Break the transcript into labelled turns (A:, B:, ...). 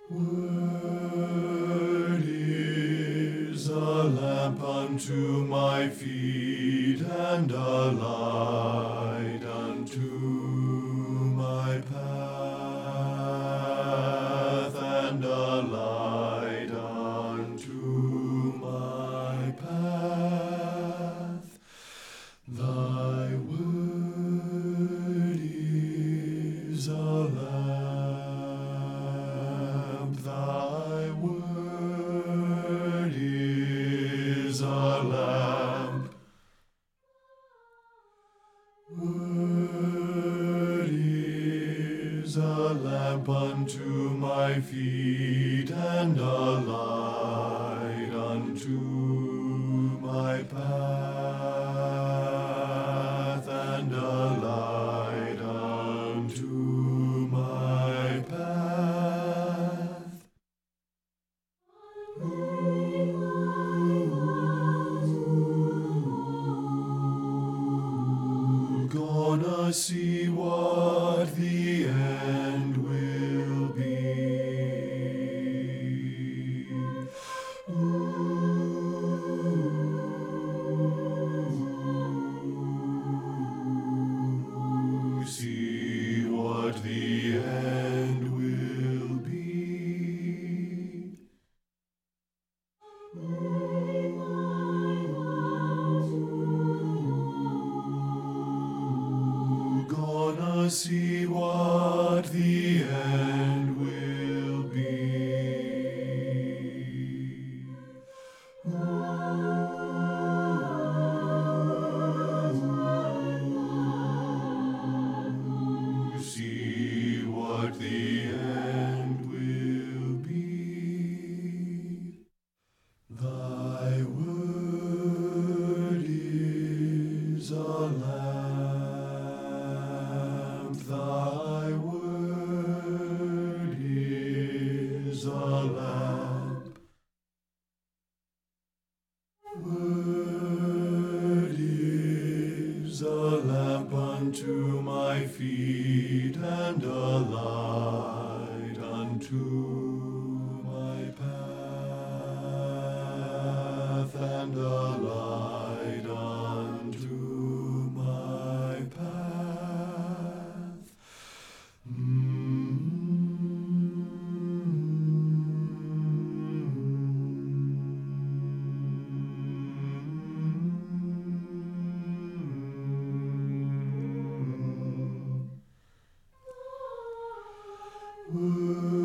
A: Word is a lamp unto my feet and a light unto my path, and a light unto my path. Thy word is a lamp, thy word is a lamp. Word is a lamp unto my feet and a light unto my path, and a light unto my path. Gonna see what the end will be. See what the end will be. Gonna see what the end will be. See what the end will be. Thy word is a lamp, thy word is a lamp. Word is a lamp unto my feet and a light unto my path, and a light unto my path. Word